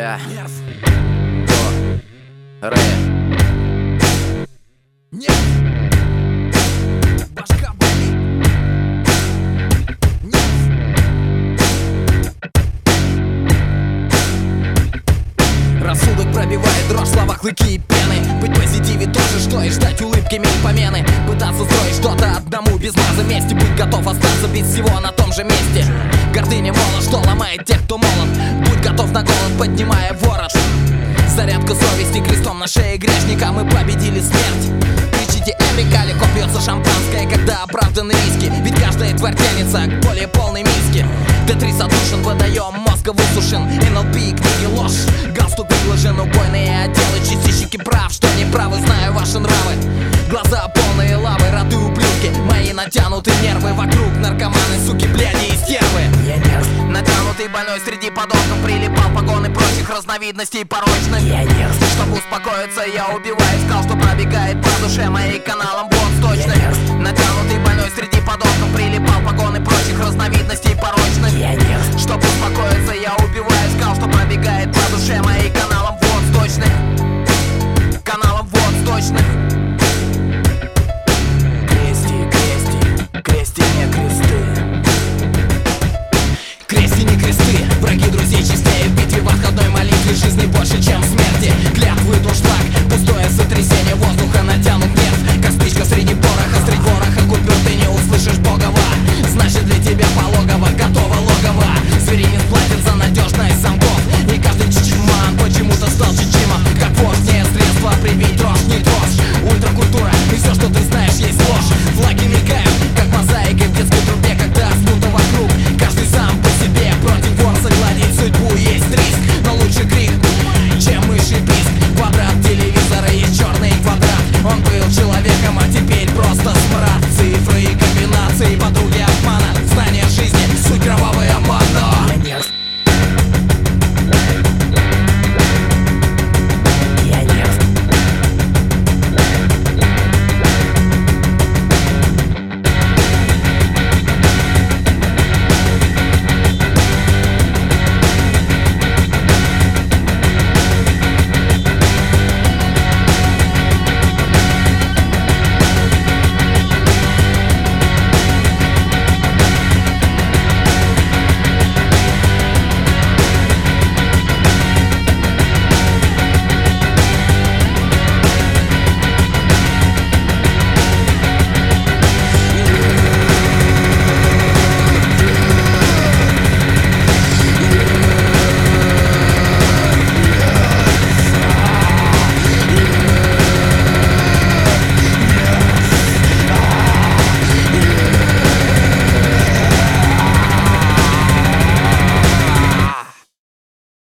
Ля До Ре Нет. Башка болит. Нет. Рассудок пробивает дрожь, слова клыки и пены. Быть в позитиве тоже, что и ждать улыбки мельпомены. Пытаться строить что-то одному без маза вместе. Будь готов остаться без всего на том же месте. Гордыня молот, что ломает тех, кто молод. Будь готов на голод, поднимая ворот. Зарядка совести крестом на шее грешника. Мы победили смерть. Кричите Эврика, легко пьется шампанское, когда оправданы риски. Ведь каждая тварь тянется к более полной миске. Т3 задушен, водоем мозга высушен. НЛП и книги ложь. Галстук выглажен, убойные отделы. Чистильщики прав, что не правы, знаю ваши нравы. Глаза полные лавы, роты ублюдки. Мои натянуты нервы, вокруг наркоманы, суки, бляди и стервы. Я нерв. Натянутый больной среди подонков прилипал погоны прочих разновидностей порочных. Я нерв. Чтобы успокоиться, я убиваю скал, что пробегает по душе моей каналом бот точно. Натянутый больной среди подонков прилипал погоны прочих